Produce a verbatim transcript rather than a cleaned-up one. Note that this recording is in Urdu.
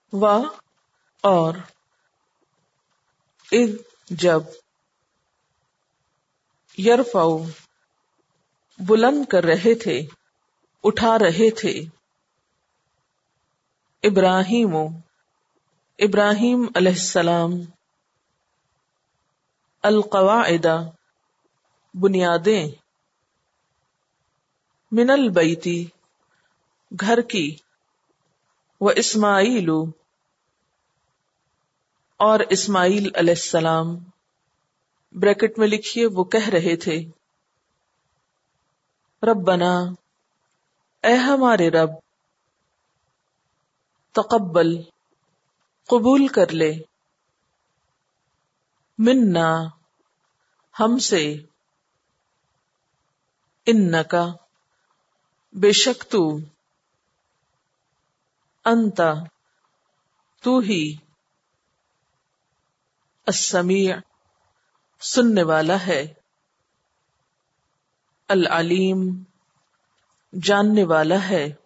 و اور اذ جب یرفع بلند کر رہے تھے، اٹھا رہے تھے، ابراہیم ابراہیم علیہ السلام، القواعد بنیادیں، من البیتی گھر کی، و اسماعیل اور اسماعیل علیہ السلام، بریکٹ میں لکھیے وہ کہہ رہے تھے، ربنا اے ہمارے رب، تقبل قبول کر لے، منا ہم سے، انکا بے شک تو، انتا تو ہی، السمیع سننے والا ہے، العلیم جاننے والا ہے۔